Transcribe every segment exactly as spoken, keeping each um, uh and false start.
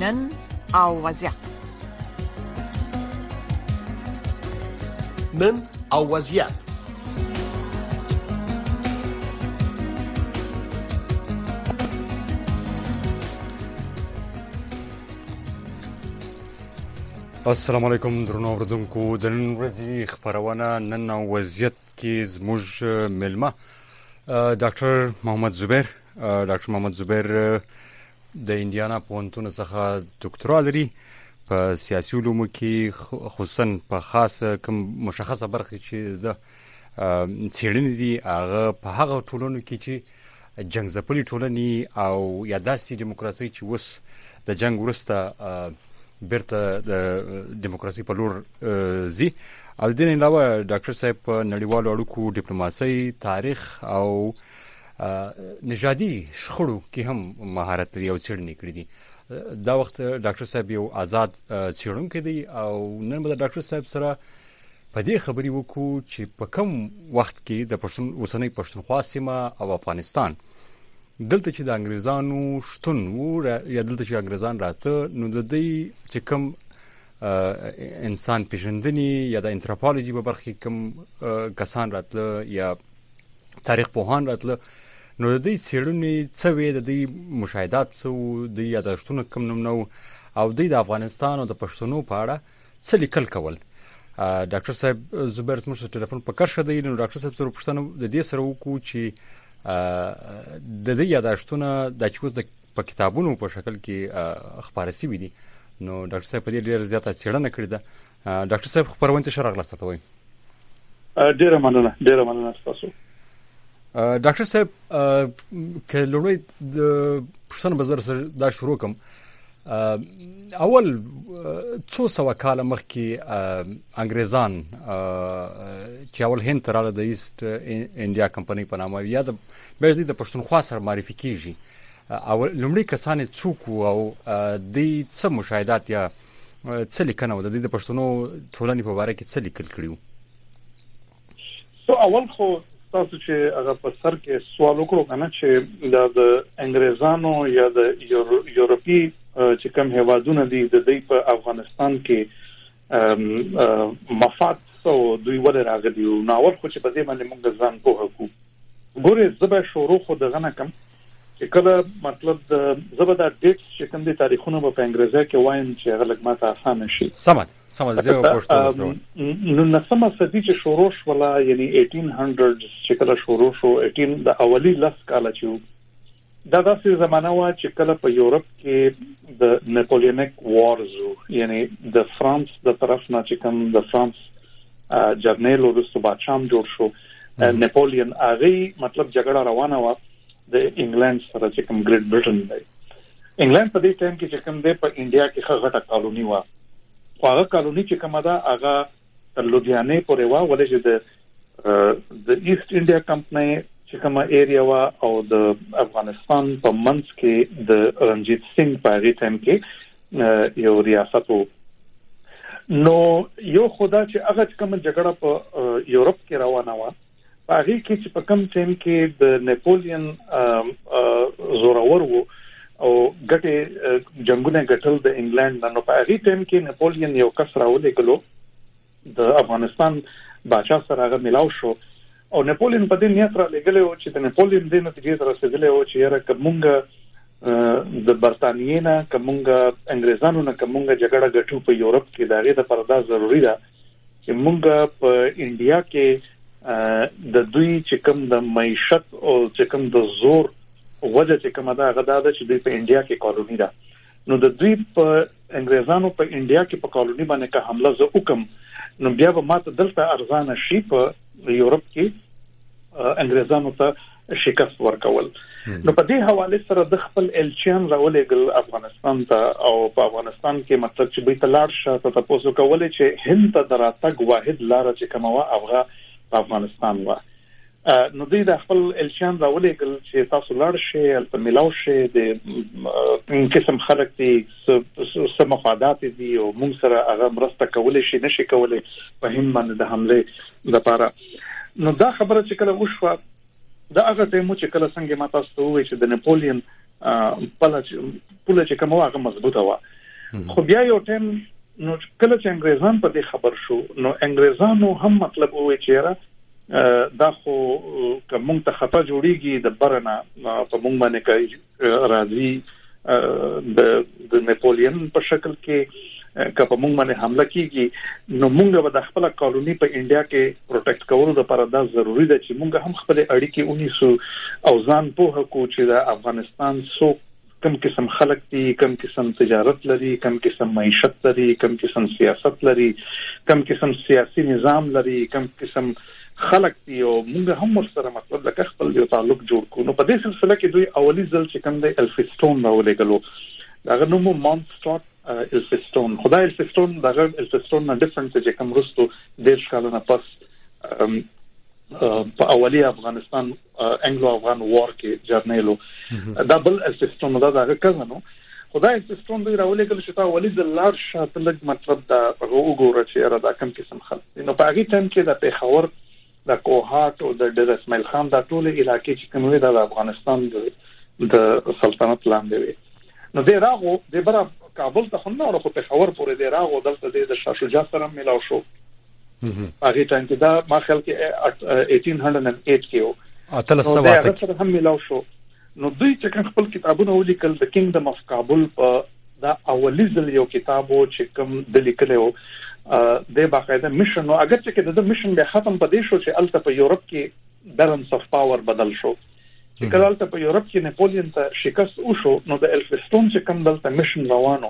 نن او وضعیت. نن او وضعیت. السلام علیکم درنو اوریدونکو، د نن ورځې خبرونه نن او وضعیت کې زموږ ملما ډاکټر محمد زبیر ډاکټر محمد زبیر د انډیانا پوهنتون څخه ډاکټرا لري په سیاسي علومو کې، خصوصا په خاص کوم مشخصه برخه چې د څېړنې دي هغه په هغه ټولنو کې چې جنگ ځپلي ټولنې او یا داسې دیموکراسي چې اوس د جنگ وروسته بیرته د دیموکراسي په لور ځي. او د دې علاوه ډاکټر صاحب په نړیوالو اړیکو، ډیپلوماسي، تاریخ او نژادي شخړو کې هم مهارت لري او څېړنې کړې دي. دا وخت ډاکټر صاحب یو آزاد څېړونکی دی او نن به د ډاکټر صاحب سره په دې خبرې وکړو چې په کوم وخت کې د پښتون اوسنۍ پښتونخوا سیمه او افغانستان دلته چې د انګریزانو شتون وو یا دلته چې انګریزان راته، نو د دې چې کوم انسان پیژندنې یا د انتروپولوژي په برخه کې کوم کسان راتله یا تاریخ پوهان راتله، نو د دې څېړنې څه وې، د دې مشاهدات څه وو، د یادښتونو کوم نوم او د افغانستان او د پښتنو په اړه څه لیکل کول. ډاکټر صاحب زبیر زموږ سره ټلیفون په کار شته. نو ډاکټر صاحب سره پوښتنه د دې سره وکړو چې د دې یادښتونه د چوز د په کتابونو په شکل کې خبرې شوې دي. نو ډاکټر صاحب په دې ډېر زیاته څېړنه کړې ده. ډاکټر صاحب خبرونه ته شرح غلاسته وي. ډېر مننه ډېر مننه تاسو. ډاکټر صاحب که لومړی د پښتنو بازار سره دا شروع کوم، اول څو سوه کاله مخکې انګریزان چې اول هند ته راغله د ایست انډیا کمپنۍ په نامه، یا د بیا د پښتونخوا سره معرفي کیږي، او لومړی کسان یې څوک وو او د څه مشاهدات یا څه لیکنه وه د د پښتنو ټولنې په باره کې څه لیکل کړي وو؟ سو اول خو تاسو چې هغه په سر کې سوال وکړو کنه چې د انګریزانو یا د یورپی چې کوم هیوادونه دي د دې په افغانستان کې مفاد سو دوی ولې راغلي وو. نو اول خو چې په دې باندې موږ ځان پوه کړو. ګوره زه به شروع خو دغه نه کوم چې کله مطلب د زبده ډیټ چې کوم دي تاریخونه په انګریزي کې وایم چې هغه لږ ماته آسان شي. سمه سمه زه پوښتنه نو نسمه صدی چې شروع ولا یعنی اټین هندرډز چې کله شروع شو اټین د اولی لس کاله چې دا داسې زمانہ و چې کله په یورپ کې د نپولینیک وارز یعنی د فرانس د طرف نه چې کوم د فرانس جرنیل او د بادشاہ جوړ شو نپولین هغه مطلب جګړه روانه و د انګلند سره چې کوم ګریټ برټن دی. انګلند په دې ټایم کې چې کوم دی په انډیا کې غټه کالونی و. هغه کالونی چې کومه ده هغه تر لودیانې پورې و، ولې چې د د ایست انډیا کمپنۍ چې کومه ایریا و او د افغانستان په منځ کې د رنجیت سنگ په هغه ټایم کې یو ریاست وو. نو یو خدا چې هغه کوم جګړه په یورپ کې روانه و، په هغه کې چې په کوم ټایم کې د نپولین زورور وو او ګټه جنگونه ګټل د انګلند، نو په هغه ټایم کې نپولین یو کس راولېګلو د افغانستان بادشاہ سره هغه ملاو شو او نپولین په دې نیت را لګلې چې د نپولین د نتیجې سره رسیدلې او چې یاره کومه د برتانیې نه کومه انګریزانو نه کومه جګړه ګټو په یورپ کې داغه د پردا ضروری ده چې مونږ په انډیا کې د دوی چې کوم د معیشت او چې کوم د زور وجه چې کومه ده هغه دا چې دوی په انډیا کې کالونی ده. نو د دوی په انګریزانو په انډیا کې په کالونی باندې که حمله زه وکم، نو بیا به ماته دلته ارزانه شي په یورپ کې انګریزانو ته شکست ورکول. نو په دې حواله سره د خپل الچیان راولېګل افغانستان ته او په افغانستان کې مطلب چې به تلاړ شته تاسو کولای چې هند ته دراتګ واحد لار چې کومه هغه په افغانستان و. نو دوی د خپل الچیان راولېګل چې تاسو لاړ شئ په ملاو شئ د قسم خلک دي سم مفادات دي او موږ سره هغه مرسته کولای شي نشي کولای په هم باندې د حمله لپاره. نو دا خبره چې کله وشوه دا هغه ټیمو چې کله څنګه ما تاسو ته وایي چې د نپولین پله پله چې کومه هغه مضبوطه و خو بیا یو ټیم نو کله چې انګریزان په دې خبر شو نو انګریزانو هم مطلب وایي چې دا خو کوم ته خطا جوړیږي د برنه په موږ باندې کوي راځي د د نپولین په شکل کې که په موږ باندې حمله کیږي نو موږ به د خپل کالونی په انډیا کې پروټیکټ کولو لپاره دا ضروری ده چې موږ هم خپل اړیکې ونیسو او ځان پوه کو چې د افغانستان سو کم قسم خلک دي کم قسم تجارت لري کم قسم معیشت لري کم قسم سیاست لري کم قسم سیاسي نظام لري کم قسم خلک دي او موږ هم ورسره مطلب لکه خپل یو تعلق جوړ کو نو په دې سلسله کې دوی اولی ځل چې کوم د الفستون راولېګلو دا نوم مونسټاټ الفستون خدای الفستون دغه الفستون نه ډیفرنٹ چې کوم رستو دیش کالونه پس په اولی افغانستان انګلو افغان وار کې جرنیلو دبل الفستون دا دغه کزنو خدای الفستون دوی راولېګل چې تا اولی د لار شاته لګ مطلب دا وګوره چې را دا کوم قسم خلک نو په هغه ټیم کې د پیښور د کوهات او د ډیر اسماعیل خان د ټول علاقې چې کوم وی د افغانستان د سلطنت لاندې وي نو د راغو د برا کابل ته خنه او په خبر پورې د راغو دلته د شاه شجاع سره ملاو شو هغه ټایم کې دا ما خیال کې اټین هنډرډ اند ایټ کې او اتل سواته سره هم ملاو شو نو دوی چې خپل کتابونه ولیکل د کینګډم اف کابل په دا اولی ځل یو کتابو چې کوم د لیکلو د باقاعده میشن او اگر چې د میشن به ختم پدې شو چې الته په یورپ کې بیلنس اف پاور بدل شو چې کله الته په یورپ کې نپولین ته شکست وشو نو د الفستون چې کوم دلته میشن روانو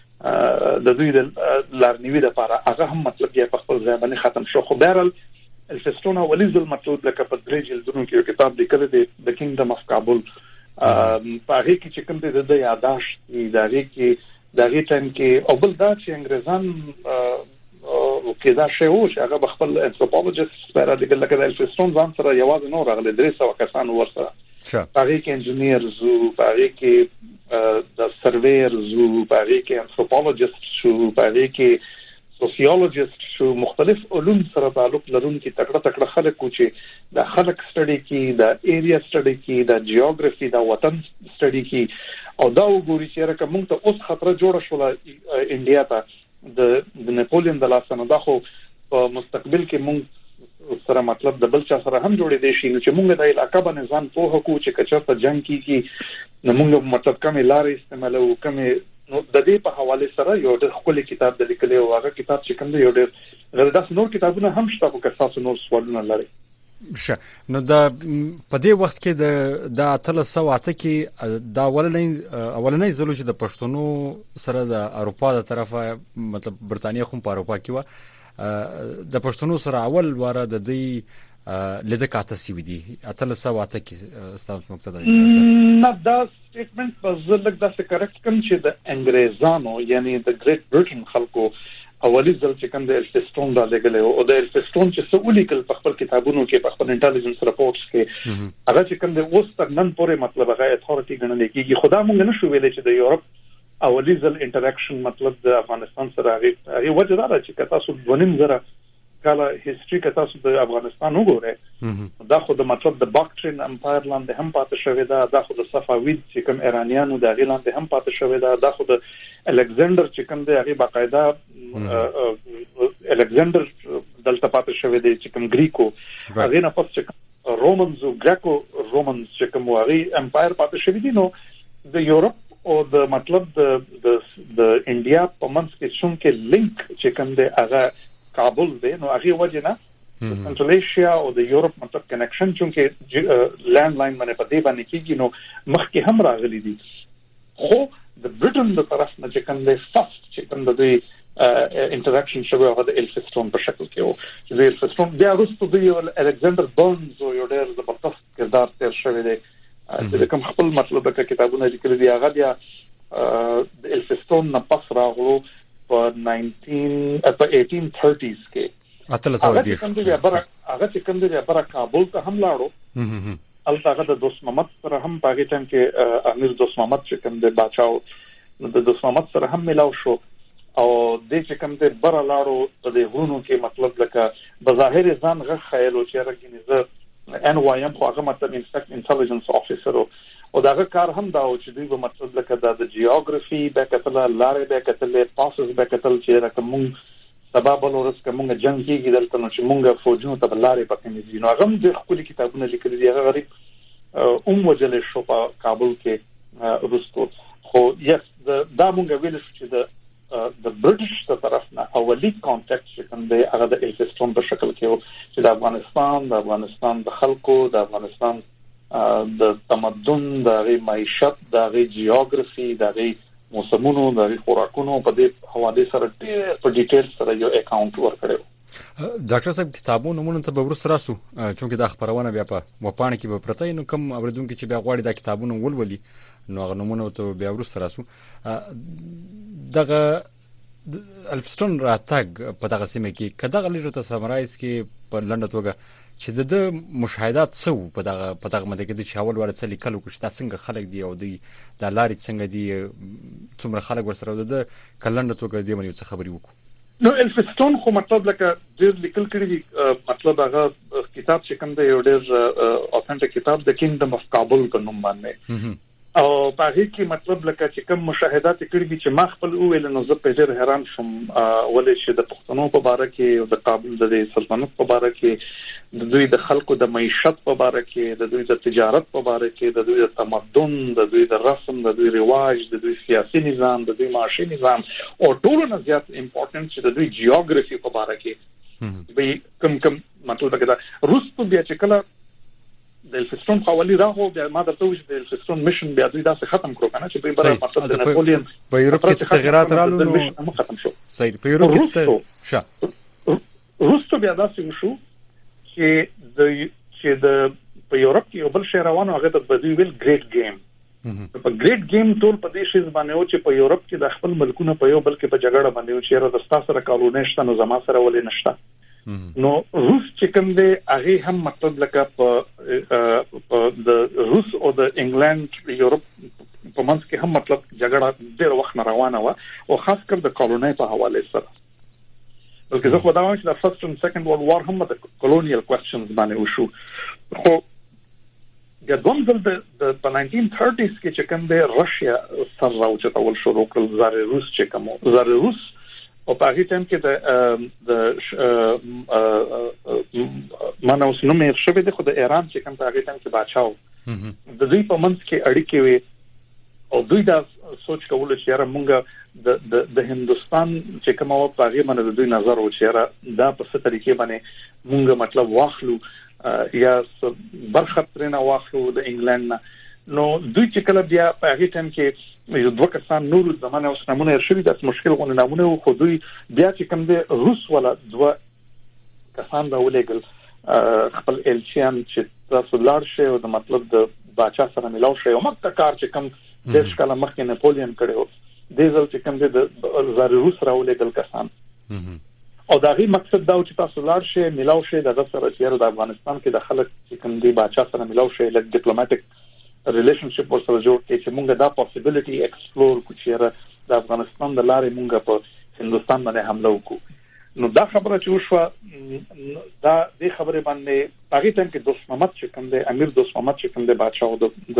د دوی د لارنیوي لپاره هغه هم مطلب یې په خپل ځای باندې ختم شو خو بهرال الفستون اولی ځل مطلب لکه په درې جلدونو کې یو کتاب لیکل دی د کینګډم اف کابل په هغه کې چې کوم د یاداشت ادارې کې دغه ټیم کې او بل دا چې انګریزان او کې دا شی و چې هغه خپل انثروپولوژیست سره د لکه د الفستون ځان سره یوازې نو راغلي درې سوه کسان ورسره هغه کې انجینیر زو هغه کې د سرویر زو هغه کې انثروپولوژیست شو هغه کې سوسیولوژیست شو مختلف علوم سره تعلق لرونکي تکړه تکړه خلک چې د خلک سټډي کې د ایریا سټډي کې د جیوګرافي د وطن سټډي کې او دا وګوري چې راکه موږ ته اوس خطر جوړ شو انډیا ته د د نپولین د لاسه دا خو په مستقبل کې موږ سره مطلب د بل چا سره هم جوړې دي شي چې موږ د علاقې باندې ځان پوه کو چې کچا په جنگ کې نو موږ مطلب کومه لارې استعمالو کومه نو د دې په حواله سره یو د خپل کتاب د لیکلو او هغه کتاب چې کوم دی یو د غلطه نور کتابونه هم شته په کساسو نور سوالونه لري شه نو دا په دې وخت کې د د اتل سواته کې دا ولنې اولنې زلو چې د پښتونو سره د اروپا د طرفه مطلب برتانیې خو په اروپا کې و د پښتونو سره اول واره د دې لده کاته سی وی دي اتل سواته کې ستاسو مقصد دی نه دا سټیټمنټ په ځل د څه کریکټ کوم چې د انګریزانو یعنی د ګریټ برټن خلکو اولی ځل چې کوم د الفستون را لګلې او د الفستون چې سولیکل په خپل کتابونو کې په خپل انټيليجنس رپورټس کې هغه چې کوم د اوس تر نن پورې مطلب هغه اتھارټي ګڼل کېږي خدا مونږ نه شو ویلې چې د یورپ اولی ځل انټریکشن مطلب د افغانستان سره هغه هغه وجه دا چې تاسو ونیم زره کله هیستوري که تاسو د افغانستان وګورئ دا خو د مطلب د باکټرین امپایر لاندې هم پاتې شوی دا د خو د صفوید چې کوم ایرانیانو د غیل لاندې هم پاتې شوی دا د خو د الکساندر چې کوم دی هغه باقاعده الکساندر دلته پاتې شوی دی چې کوم گریکو هغه نه پس چې رومنز او ګریکو رومنز چې کوم هغه امپایر پاتې شوی دی نو د یورپ او د مطلب د د انډیا په منځ کې څومره لینک چې کوم دی هغه کابل دی نو هغه وجه نه سنټرل ایشیا او د یورپ مطلب کنیکشن چې لینډ لاین باندې په دې باندې کېږي نو مخکې هم راغلي دي خو د برټن د طرف نه چې کوم دی فاست چې کوم دی انټریکشن شوی هغه د الفستون په شکل کې او چې د الفستون بیا وروسته دی الکساندر برنز او یو ډېر زبردست کردار تیر شوی دی چې کوم خپل مطلب د کتابونو لیکل دي هغه بیا د الفستون نه پس راغلو په ناینټین په ایټین تھرټیز کې اتل سو دی کوم دی بره هغه چې کوم دی بره کابل ته هم لاړو البته هغه د دوست محمد سره هم په هغه ټیم کې امیر دوست محمد چې کوم دی بچاو نو د دوست محمد سره هم ملاو شو او د چې کوم دی بره لاړو په دې غونو کې مطلب لکه بظاهر ځان غ خیالو چې راګینې زه ان وایم خو هغه مطلب انفیکټ انټيليجنس افیسر او داغه کار هم دا چې دوی به مطلب لکه د جیوګرافي به کتل لارې به کتل پاسز به کتل چې راکمون سبب ولورس کومه جنگ کېږي دلته نو چې مونږه فوجونو ته لارې پکې نه دي نو هغه د خپل کتابونه لیکلي دي هغه غریب اوم وجل شو په کابل کې روسو خو یس دا مونږ ویل چې د د برټش ته طرف نه اولی کانټیکټ چې کوم دی هغه د الفستون په شکل کې چې د افغانستان د افغانستان د خلکو د افغانستان د تمدن د غي معیشت د غي جیوګرافي د غي موسمونو د غي خوراکونو په دې حواله سره ډېر په ډیټیل سره یو اکاونټ ورکړو ډاکټر صاحب کتابونو مونږ ته به ورسره راسو چې د خبرونه بیا په وپانه کې به پرته نو کوم اوریدونکو چې بیا غواړي د کتابونو ولولي نو هغه نمونه ته بیا ورسره راسو دغه الفستون راتګ په دغه سیمه کې کداغه لري ته سمرایز کې په لنډه توګه چې د مشاهدات څو په دغه په دغه مده کې د چاول ورته لیکلو کې دا څنګه خلک دی او د د لارې څنګه دی څومره خلک ورسره د کلنډه توګه دی باندې څه خبري وکړو نو الفستون خو مطلب لکه ډېر لیکل کړي دي مطلب هغه کتاب چې کوم دی یو ډېر اوثنټیک کتاب د کینګډم اف کابل په نوم باندې او په هغه کې مطلب لکه چې کوم مشاهدات کړي دي چې ما خپل ویل نو زه په ډېر حیران شوم ولې چې د پښتنو په اړه کې او د کابل د سلطنت په اړه کې د دوی د خلکو د معیشت په اړه کې د دوی د تجارت په اړه کې د دوی د تمدن د دوی د رسم د دوی رواج د دوی سیاسي نظام د دوی معاشي نظام او ټول نه زیات امپورټنت چې د دوی جیوګرافي په اړه کې به کم کم مطلب دا روسو بیا چې کله د الفستون حوالی راغو بیا ما درته وایي د الفستون میشن بیا دوی داسې ختم کړو کنه چې په بره مطلب د ناپولیون په یورپ کې تغیرات رالو نو ختم شو صحیح په یورپ کې شه روسو بیا داسې وشو چې د چې د په یورپ کې یو بل شی روانو هغه د بدوی ویل ګریټ گیم په ګریټ گیم ټول په دې شی باندې او چې په یورپ کې د خپل ملکونو په یو بل کې په جګړه باندې چې را د ستاسو سره کالونی شته نو زما سره ولې نشته نو روس چې کوم دی هغه هم مطلب لکه په د روس او د انګلند یورپ په منځ کې هم مطلب جګړه ډېر وخت روانه و او خاص کر د کالونی په حواله سره بلکې زه خو دا وایم چې د فرست او سیکنډ ورلد وار هم د کالونیل کوېسچنز باندې وشو خو د دوم ځل د په ناینټین تھرټیز کې چې کوم دی راشیا سره راوچتول شروع کړل زار روس چې کوم زار روس او په هغه ټایم کې د د مانه اوس نو مې شوه د خو د ایران چې کوم په هغه ټایم کې بادشاو د دوی په منځ کې اړیکې وي او دوی دا سوچ کول چې یاره مونږ د د د هندستان چې کوم او په هغه باندې د دوی نظر و چې یاره دا په څه طریقې باندې مونږ مطلب واخلو یا برخه ترنه واخلو د انګلند نه نو دوی چې کله بیا په هغه ټایم کې یو دوه کسان نور زمانه اوس نمونه شوی د مشکل غو نمونه خو دوی بیا چې کوم د روس ولا دوه کسان راولېګل خپل الچیان چې تاسو لاړ شئ او د مطلب د باچا سره ملاو شئ او مکه کار چې کوم د ښکلا مخکې نپولیون کړو د ځل چې کوم د زار روس راولېګل کسان او دا غي مقصد دا چې تاسو لاړ شئ ملاو شئ د سره چې د افغانستان کې د خلک چې کوم دی باچا سره ملاو شئ لکه ډیپلوماټیک ریلیشنشپ ورسره جوړ کړي چې مونږ دا پوسیبিলিټي ایکسپلور کوو چې د افغانستان د لارې مونږ په هندستان باندې حمله وکړو نو دا خبره چې وشوه دا د خبره باندې هغه ټیم کې دوست محمد چې کوم دی امیر دوست محمد چې کوم دی بادشاہ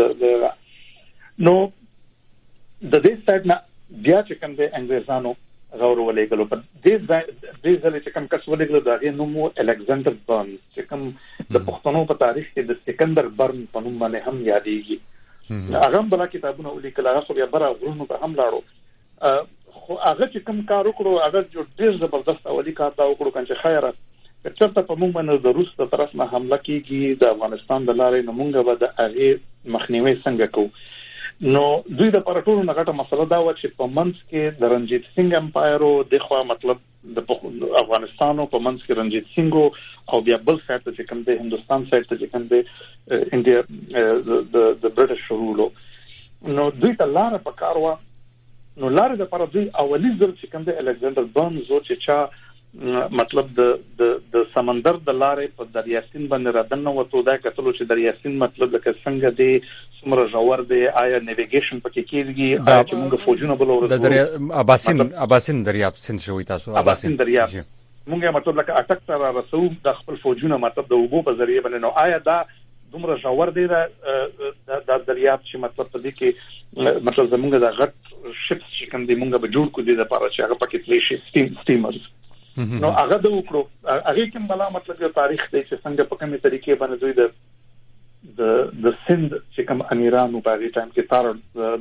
د نو د دې سایډ نه بیا چې کوم دی انګريزانو غور ولېګلو په دې دې ځل چې کوم کس ولېګلو دا غي نوم الکساندر برن چې کوم د پښتنو په تاریخ کې د سکندر برن په نوم باندې هم یادېږي هغه بل کتابونه ولیکل هغه خو بیا بره غرونو ته هم لاړو خو هغه چې کوم کار وکړو هغه ډېر زبردست اولی کار دا وکړو چې خیره چرته په موږ باندې د روس د طرف نه حمله کیږي د افغانستان د لارې نه مونږ به د هغه مخنیوي څنګه کوو نو دوی د پرټورو نه غټه مسله دا و چې په منځ کې د رنجیت سنگ امپایر او د خو مطلب د افغانستان په منځ کې رنجیت سنگ او بیا بل سایت چې کوم د هندستان سایت چې کوم د انډیا د د برټش رولو نو دوی ته لار په کار و نو لار د پر دوی اولی ځل چې کوم د الکساندر برنز او چې چا مطلب د د د سمندر د لارې په دریاسین باندې راځنه وته دا کتلو چې دریاسین مطلب لکه څنګه دی څومره ژور دی آیا نیویګیشن پکې کېږي آیا چې موږ فوجونه بل ورته د دریا اباسین اباسین دریاب سند شوی تاسو اباسین دریاب موږ مطلب لکه اټک سره رسو د خپل فوجونه مطلب د وبو په ذریعہ باندې نو آیا دا دومره ژور دی دا د دریاب چې مطلب په دې کې مطلب زمونږ د غټ شپس چې کوم دی مونږ به جوړ کو دي د لپاره چې هغه پکې تللی شي سټیم سټیمرز نو هغه د وکړو هغه کوم بلا مطلب یو تاریخ دی چې څنګه په کومه طریقې باندې دوی د د د سند چې کوم امیرانو په هغه ټایم کې تار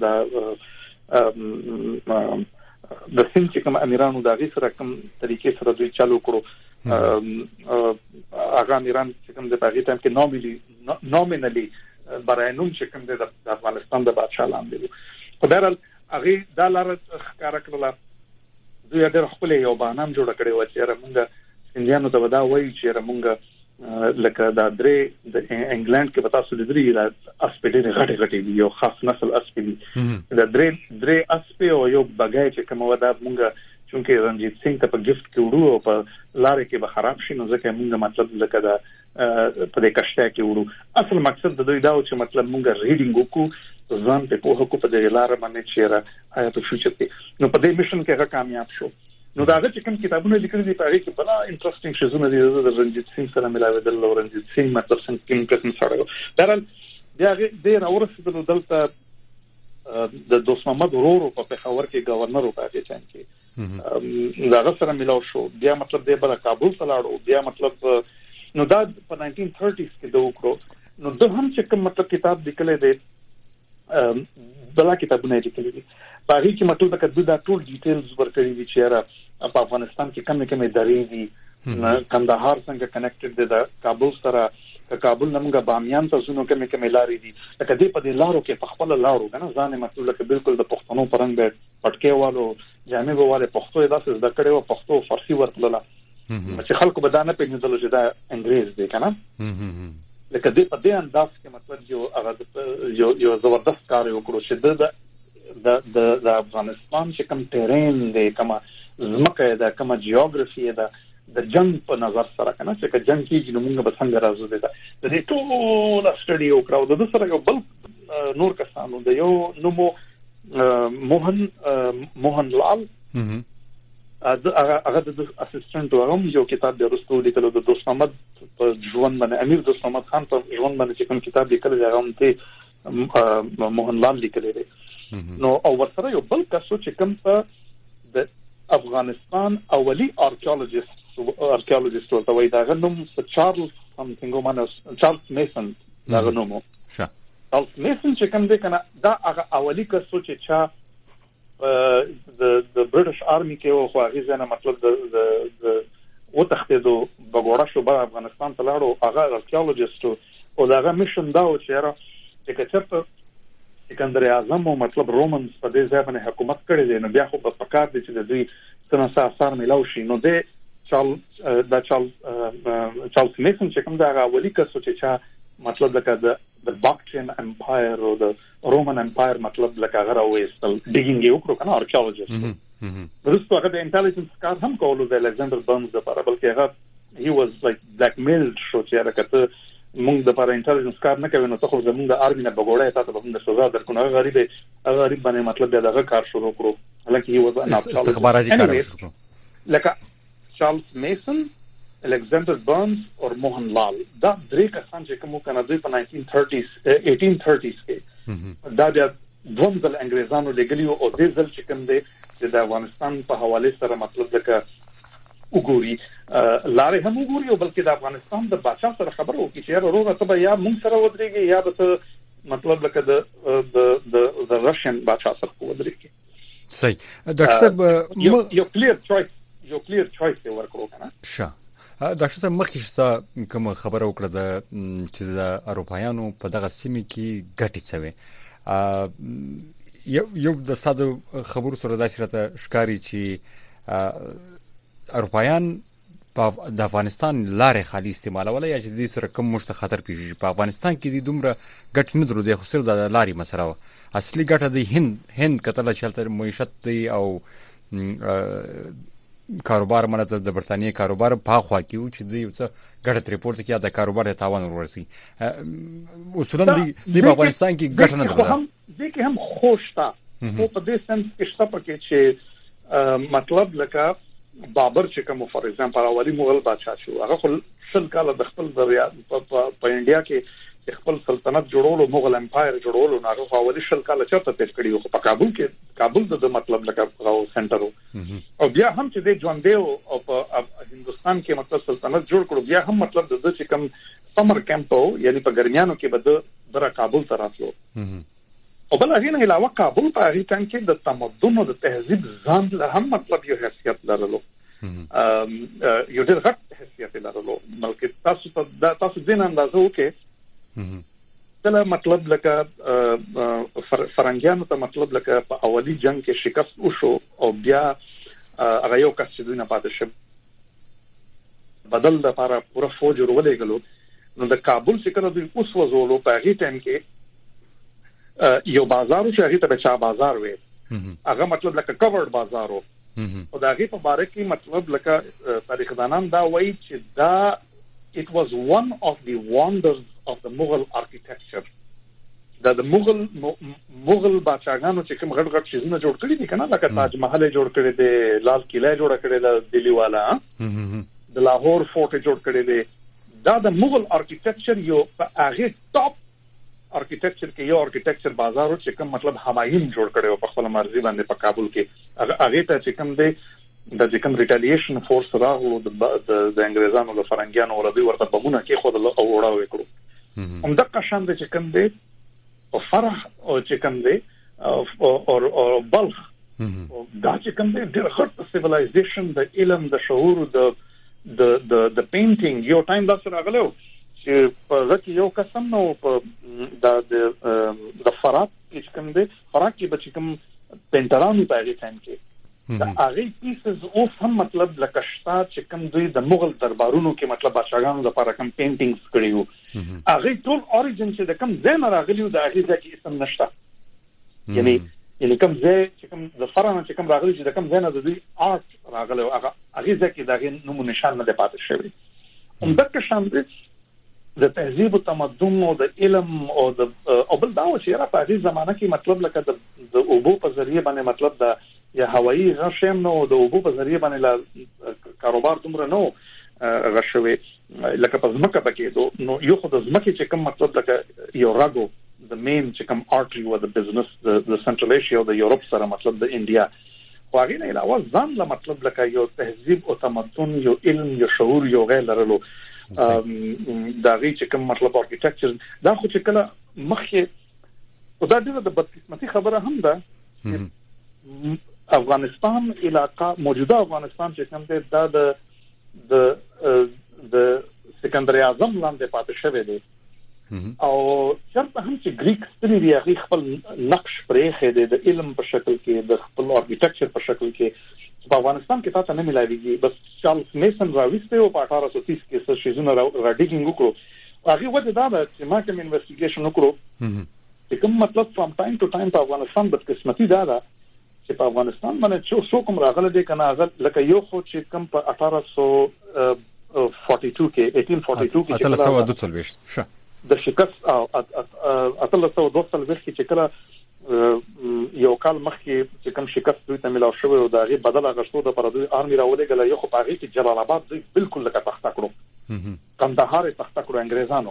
د د سند چې کوم امیرانو د هغه سره کوم طریقې سره دوی چالو کړو هغه امیران چې کوم د هغه ټایم کې نوملی نومینلی برایانوم چې کوم د افغانستان د بادشاہ لاندې په دهرال هغه د لار ښکارا کړل دوی هغه خپل یو بانام جوړ کړی و چې موږ انډیانو ته ودا وایي چې موږ لکه دا درې د انګلند کې پتا سو د درې د اسپیډي غټه غټه یو خاص نسل اسپیډي د درې درې اسپی او یو بګای چې کوم ودا مونږ چونکه رنجیت سنگ ته په گیفت کې وړو او په لارې کې به خراب شي نو ځکه مونږ مطلب لکه دا په دې کشته کې وړو اصل مقصد د دوی دا و چې مطلب مونږ ریډینګ وکړو ځان په پوهه کو په دې لارې باندې چې را آیا په فیوچر کې نو په دې میشن کې هغه کامیاب شو نو دا چې کوم کتابونه لیکل دي په هغه کې بلا انټرېسټینګ شیزونه دي د رنجیت سنگ سره ملاوي د رنجیت سنگ مطلب څنګه کوم قسم سره درل دا د راورسېدل دلته د دوست محمد ورورو په پېښور کې گورنر په هغه ټایم کې دا سره ملاو شو بیا مطلب د بل کابل ته لاړو بیا مطلب نو دا په ناینټین تھرټیز کې د وکړو نو د هم چې کوم مطلب کتاب لیکل دی بلا کتابونه لیکل دي په هغه کې مطلب د دا ټول ډیټیلز ورکړي دي چې را په افغانستان کې کومه کومه درې دي کندهار څنګه کنیکټډ دی د کابل سره کابل نمګه بامیان ته زونو کومه کومه لارې دي لکه دې په دې لارو کې په خپل لارو کنه ځان مطلب لکه بالکل د پښتنو پرنګ به پټکي والو جامع بواله پښتو داسې د کړي او پښتو فارسی ورتلله چې خلکو به دا نه پیژندل چې دا انګريز دی کنه لکه دې په دې انداز کې مطلب یو هغه یو یو زبردست کار وکړو چې د د د افغانستان چې کوم ټیرین دی کوم زمکه دا کوم جیوګرافي دا د جنگ په نظر سره کنه چې جنگ کېږي نو موږ به څنګه راځو دا د دې ټول سټډي وکړو د سره یو بل نور کسانو د یو نومو موهن موهن لال هغه د اسسټنټ وغم یو کتاب د رستو لیکلو د دوست محمد په ژوند باندې امیر دوست محمد خان په ژوند باندې چې کوم کتاب لیکل دی هغه هم ته موهن لال لیکلی دی نو او ورسره یو بل کس چې کوم په د افغانستان اولی آرکیولوژیست آرکیولوژیست ورته وایي دا غنوم چارلز سمثینګ مانس چارلز میسن دا غنوم چارلز میسن چې کوم دی کنه دا هغه اولی کس چې چا د د برټش آرمي کې او خو هغه ځنه مطلب د د او تختیدو بګوړه شو په افغانستان ته لاړو هغه آرکیولوژیست او دا هغه میشن دا و چې را چې کچته سکندر اعظم او مطلب رومنز په دې ځای باندې حکومت کړی دی نو بیا خو په پکار دي چې د دوی څنګه اثر ملاو شي نو د چال د چال چارلز میسن چې کوم دا اولی کس چې چا مطلب لکه د د باکټرین امپایر او د رومن امپایر مطلب لکه هغه راوېستل ډیګینګ یو کړو کنه آرکیولوژیست ورسته هغه د انټيليجنس کار هم کولو د الکساندر برنز لپاره بلکې هغه هی واز لایک بلیک میلډ شو چې راکته موږ د لپاره انټيليجنس کار نه کوي نو ته خو زموږ د آرمي نه بګوړې تاسو به موږ سزا درکو نه غریب هغه غریب باندې مطلب دغه کار شروع کړو حالانکه هی واز ان استخباراتي کار شروع لکه چارلز میسن الکساندر برنز او موهن لال دا درې کسان چې کوم کنه دوی په ناینټین تھرټیز ایټین تھرټیز کې دا د دوم ځل انګريزانو لګلی او د ځل چې کوم دی د افغانستان په حواله سره مطلب لکه وګوري لارې هم وګوري او بلکې د افغانستان د بادشاہ سره خبرو کې چې وروغه ته یا موږ سره ودرېږي یا به مطلب لکه د د د راشن بادشاہ سره ودرېږي صحیح ډاکټر صاحب یو کلیر چويس یو کلیر چويس ورکړو کنه ښه ډاکټر صاحب مخکې شته کوم خبره وکړه د چې د اروپایانو په دغه سیمه کې ګټي څوي یو یو د ساده خبرو سره داسې راته ښکاری چې اروپایان په د افغانستان لارې خالي استعمالول یا چې د سره کوم مشته خطر پیږي په افغانستان کې د دومره ګټ نه درو د خو سره د لارې مسره اصلي ګټه د هند هند کتل چې معیشت دی او کاروبار مله د برتانیې کاروبار په خوا کې چې د یو څه ګټه ریپورت کې د کاروبار ته تاوان ورسي اصولا د افغانستان کې ګټه نه درو د کې هم خوشتا خو په دې سنس کې شته پکې چې مطلب لکه بابر چې کوم فور ایگزامپل اولی مغل بادشاہ شو هغه خپل سل کال د خپل دریا په انډیا کې خپل سلطنت جوړولو مغل امپایر جوړولو هغه حواله شل کال چرته تیر کړیو په کابل کې کابل د مطلب لکه او سنټر او بیا هم چې د ژوند دی او په هندستان کې مطلب سلطنت جوړ کړو بیا هم مطلب د چې کوم سمر کیمپ یعنی په ګرمیانو کې به در کابل ته راتلو او بل هغه نه علاوه کابل په هغه ټیم کې د تمدن او د تهذیب ځان له هم مطلب یو حیثیت لرلو ام یو ډېر غټ حیثیت لرلو بلکې تاسو ته تاسو دین اندازو کې کله مطلب لکه فرنګیانو ته مطلب لکه په اولی جنگ کې شکست وشو او بیا هغه یو کس چې دوی نه پاتې شو بدل د لپاره پوره فوج ورولېګلو نو د کابل چې کله دوی اوس وزولو په هغه ټیم کې یو بازار چې هغه ته بچا بازار وي هغه مطلب لکه کورډ بازارو او دا هغه په باره کې مطلب لکه تاریخ دانان دا وایي چې دا it was one of the wonders of the Mughal architecture. دا د مغل مغل بادشاہانو چې کوم غټ غټ شیزونه جوړ کړی دي کنه لکه تاج محل جوړ کړی دی لال قلعه جوړ کړی دی دلی والا د لاهور فورټ جوړ کړی دی دا د مغل ارکیټیکچر یو په هغه ټاپ ارکیټیکچر کې یو ارکیټیکچر بازار چې کوم مطلب همایون جوړ کړی په خپل مرزي باندې په کابل کې هغه ته چې کوم دی د چې کوم ریټالیشن فورس راغلو د د انګریزانو له فرنګیانو ورته ورته بمونه کې خود له اوړه وکړو هم د قشان د چې کوم دی او فرح او چې کوم دی او او بلخ دا چې کوم دی د غټ سیویلایزیشن د علم د شعور د د د د پینټینګ یو ټایم دا سره غلو چې په ځکه یو قسم نو په د د فرات چې کوم دی فرات کې به چې کوم پینټرانو په هغه ټایم کې دا هغه پیسز اوس هم مطلب لکه شتا چې کوم دوی د مغل دربارونو کې مطلب بادشاہانو لپاره کوم پینټینګز کړیو هغه ټول اوریجن چې د کوم ځای نه راغلیو د هغه ځکه اسم نشته یعنی یعنی کوم ځای چې کوم د فرانه چې کوم راغلی چې د کوم ځای نه د دوی آرټ راغلی هغه هغه ځکه دغه نوم نشان نه پاتې شوی هم دغه شان د تهذیب او تمدن او د علم او د او بل دا چې را په هغه زمانہ کې مطلب لکه د اوبو په ذریعہ باندې مطلب د یا هوایی غشم نو د اوبو په ذریعہ باندې لا کاروبار دومره نو غشوي لکه په ځمکه پکې نو یو خو د ځمکې چې کوم مطلب لکه یو راګو د مین چې کوم آرټري و د بزنس د سنټرل ایشیا او د یورپ سره مطلب د انډیا خو هغه نه علاوه ځان لا مطلب لکه یو تهذیب او تمدن یو علم یو شعور یو غیر لرلو دا غي چې کوم مطلب ارکیټیکچر دا خو چې کله مخکې او دا د بدقسمتي خبره هم ده افغانستان علاقہ موجوده افغانستان چې کوم دی دا د د د سکندر اعظم لاندې پاتې شوی دی او چرته هم چې گریک ستري دی هغه خپل نقش پرې خېده د علم په شکل کې د خپل ارکیټیکچر په شکل کې په افغانستان کې تاسو نه ملایويږي بس چارلز میسن راويسته او په اठारह सौ तीस کې څه شیزونه راډیګینګ وکړو هغه وجه دا ده چې ما کوم انویسټیګیشن وکړو چې کوم مطلب فرام ټایم ټو ټایم په افغانستان بدقسمتي دا ده چې په افغانستان باندې چې څو کوم راغله دي کنه هغه لکه یو خو چې کوم په اठारह सौ बयालीस کې अठारह सौ बयालीस کې اتلس سوه دوه څلوېښت شه د شکست او اتلس سوه دوه څلوېښت کې چې کله یو کال مخکې چې کوم شکست دوی ته ملاو شوی او دا غي بدل غشتو د پر دوی آرمي راولېګل یو خو په هغه کې جلال آباد دوی بالکل لکه تخته کړو کندهار تخته کړو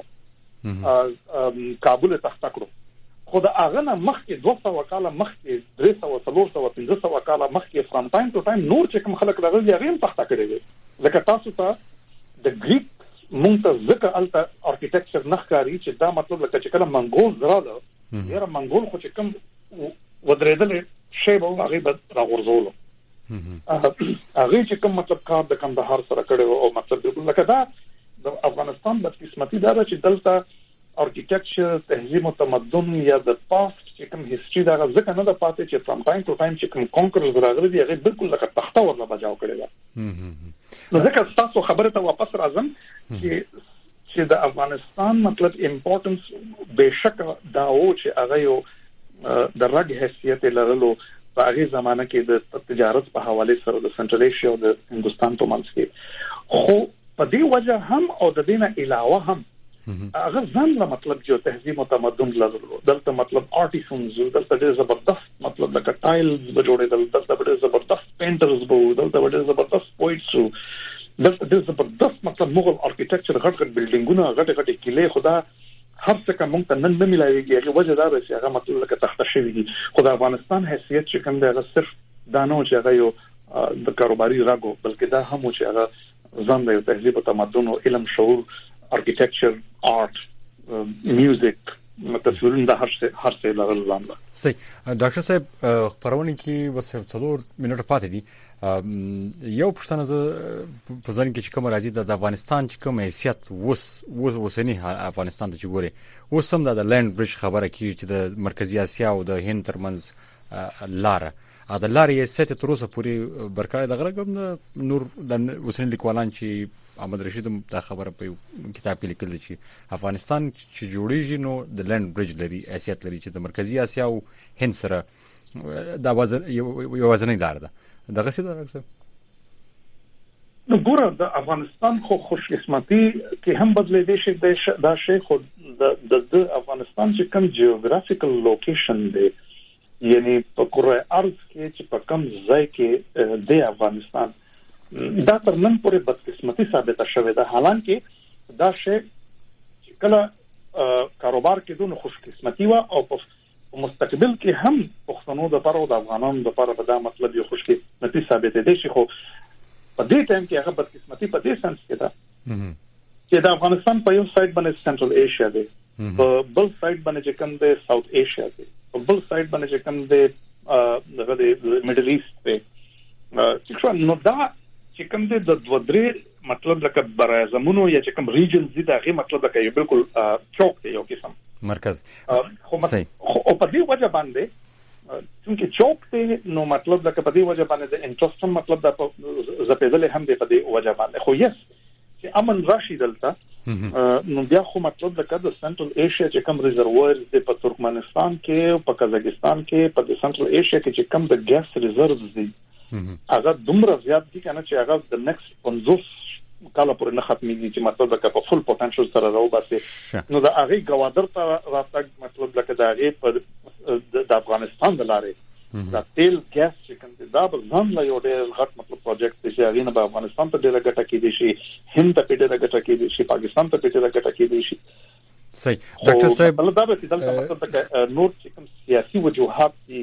انګريزانو کابل تخته کړو خو دا هغه نه مخکې دوه سوه کاله مخکې درې سوه څلور سوه پنځه سوه کاله مخکې فرام ټایم ټو ټایم نور چې کوم خلک راغلي هغه هم تخته کړی دی لکه تاسو ته د گریک مونږ ته ځکه الته ارکیټیکچر نه ښکاري چې دا مطلب لکه چې کله منګول دراله یاره منګول خو چې کوم ودرېدل شی به هغه به راغورځولو هغه چې کوم مطلب کار د کندهار سره کړی او مطلب بالکل لکه دا د افغانستان بدقسمتي دا چې دلته ارکیټیکچر تهذیب او تمدن یا د پاست چې کوم هیستوري دا ځکه نه د پاتې چې فرام ټایم ټو ټایم چې کوم کانکرز راغلي دي هغه بالکل لکه تخته ورله بجاو کړی دا نو ځکه تاسو خبره ته واپس راځم چې چې د افغانستان مطلب امپورټنس بهشکه دا او چې هغه یو د رګ حیثیت لرلو په هغه زمانہ کې د تجارت په حواله سره د سنټرل ایشیا او د هندستان په منځ کې خو په دې وجه هم او د دینه علاوه هم اگر ځان له مطلب جو تهذیب او تمدن لرلو دلته مطلب آرټیسنز دلته ډېر زبردست مطلب لکه ټایلز به جوړېدل دلته ډېر زبردست پینټرز به دلته ډېر زبردست پویټس دلته ډېر زبردست مطلب مغل ارکیټیکچر غټ غټ بلډینګونه غټ غټ کیلې خدا هر څه کوم ته نن نه ملایږي هغه وجه دا چې هغه مطلب لکه تخته شوی دي خو د افغانستان حیثیت چې کوم دی هغه صرف دانو چې هغه یو د کاروباري راغو بلکې دا هم چې هغه ځان د تهذیب او تمدن او علم شعور ارکیټیکچر آرټ میوزیک تصویرونه د هر څه هر څه لرل ځان ده. صحیح ډاکټر صاحب خبرونه کې بس څلور منټه پاتې دي. یو پښتنه ز په ځان کې چې کوم راځي د افغانستان چې کوم حیثیت وس وسنی افغانستان ته چې ګوري اوس هم د لند برج خبره کوي چې د مرکزی اسیا او د هند ترمنځ لار ا د لارې حیثیت تر اوسه پورې برقرار د غرګم نور د وسنی لیکوالان چې احمد رشید دا خبره په کتاب کې لیکل چې افغانستان چې جوړیږي نو د لند برج لري حیثیت لري چې د مرکزی اسیا او هند سره دا وزن یو وزن نه لار ده دغه څه ده راځي. نو ګوره د افغانستان خو خوش قسمتي کې هم بدلې دي چې دا شی خو د د افغانستان چې کوم جیوغرافیکل لوکیشن دی یعنی په کره ارض کې چې په کوم ځای کې د افغانستان دا تر نن پورې بدقسمتي ثابته شوې ده حالانکه دا شی چې کله کاروبار کې دونه خوش قسمتي و او په مستقبل کې هم پښتنو د پاره او د افغانانو د پاره په دا مطلب یو خوش قسمتي ثابته دي چې خو په دې ټایم کې هغه بدقسمتي په دې سنس کې ده چې د افغانستان په یو سایډ باندې سنټرل ایشیا دی په بل سایډ باندې چې کوم دی ساوث ایشیا دی په بل سایډ باندې چې کوم دی دغه د میډل ایست دی چې نو دا چې کوم دی د دوه درې مطلب لکه برای زمونو یا چې کوم ریجن دي دا غي مطلب لکه یو بالکل چوک دی یو قسم مرکز خو او په دې وجه باندې چې چوک دی نو مطلب لکه په دې وجه باندې د انټرست مطلب د زپېدل هم دی په دې وجه باندې خو یس چې امن راشي دلته نو بیا خو مطلب لکه د سنټرل ایشیا چې کوم ریزروایرز دی په ترکمنستان کې په قزاقستان کې په د سنټرل ایشیا کې چې کوم د ګیس ریزروز دي هغه دومره زیات دي کنه چې هغه د نیکسټ پنځوس کاله پورې نه ختمېږي چې مطلب لکه په فل پوتنشل سره راو باسي نو د هغه گوادر ته راځي مطلب لکه د هغه په د افغانستان د لارې دا تیل ګیس چې کوم دا به ځان لا یو ډېر غټ مطلب پروجیکټ دی چې هغه نه په افغانستان ته ډېر ګټه کېدي شي هند ته ډېر ګټه کېدي شي پاکستان ته ډېر ګټه کېدي شي. صحیح ډاکټر صاحب بل دا به چې دلته مطلب نور چې کوم سیاسي وجوهات دي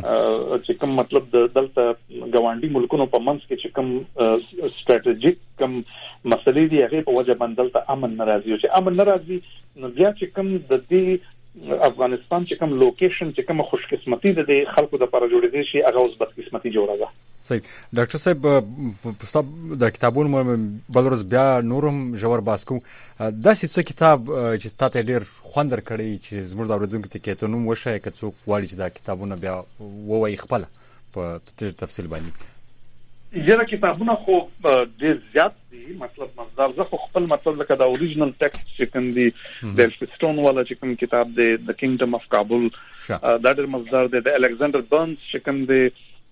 چې کوم مطلب د دلته ګاونډي ملکونو په منځ کې چې کوم ستراتیژیک کوم مسلې دي هغه په وجه باندې دلته امن ناراضي چې امن ناراضي نو بیا چې کوم د دې افغانستان چې کوم لوکیشن چې کوم خوش قسمتي د خلکو د لپاره جوړې دي شي هغه اوس بد قسمتي جوړه ده. صحیح ډاکټر صاحب په د کتابونو بل ورځ بیا نورم جوړ باسکو دا څه کتاب چې تاسو ډېر خوندر کړی چې زموږ د اوریدونکو ته کې ته نوم وشای که څوک واړي چې دا کتابونه بیا ووایي خپل په تفصیل باندې. یره کتابونه خو ډېر زیات دي مطلب مصدر زه خو خپل مطلب لکه د اوریجنل ټیکسټ چې کوم دی د سټون والا چې کوم کتاب دی د کینګډم اف کابل دا ډېر مصدر دی د الکساندر برنز چې کوم دی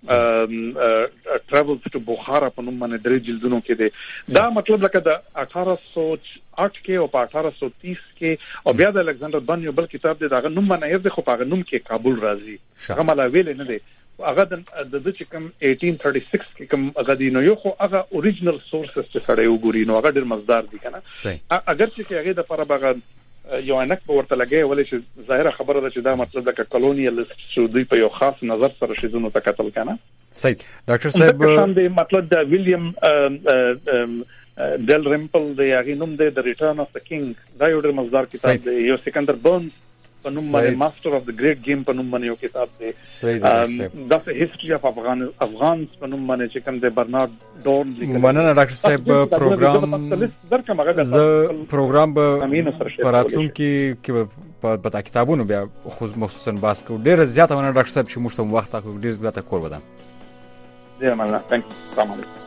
ټریولز ټو بخارا په نوم باندې درې جلدونو کې دی دا مطلب لکه د اٹھارہ سو آٹھ کې او په اٹھارہ سو تیس کې او بیا د الکساندر برن یو بل کتاب دی دا نوم باندې یې د خو په نوم کې کابل راځي هغه ملا ویل نه دی هغه د د چې کوم اټین تھرٹی سکس کې کوم هغه دی نو یو خو هغه اوریجنل سورسز چې سره وګوري نو هغه ډېر مصدر دي کنه اگر چې هغه د لپاره بغا یو انک په ورته لګي ولې چې ظاهره خبره ده چې دا مطلب د کالونیالیست سعودي په یو خاص نظر سره شیدونو ته قتل کنه. صحیح ډاکټر صاحب د مطلب د ویلیام ډل ریمپل د هغه نوم دی د ریټرن اف د کینګ دا یو ډېر مصدر کتاب دی یو سکندر برنز په نوم باندې ماستر اف د ګریټ گیم په نوم باندې یو کتاب دی. صحیح دا هیستوري اف افغان افغان په نوم باندې چې کوم دی برنارد ډورن لیکل. مننه ډاکټر صاحب پروګرام ز پروګرام به پراتونکو کې په تا کتابونو بیا خو مخصوصا باس کو ډېر زیاته مننه ډاکټر صاحب چې موږ ته وخت راکړو ډېر زیاته کور ودان. ډېر مننه. ثانک یو. السلام علیکم.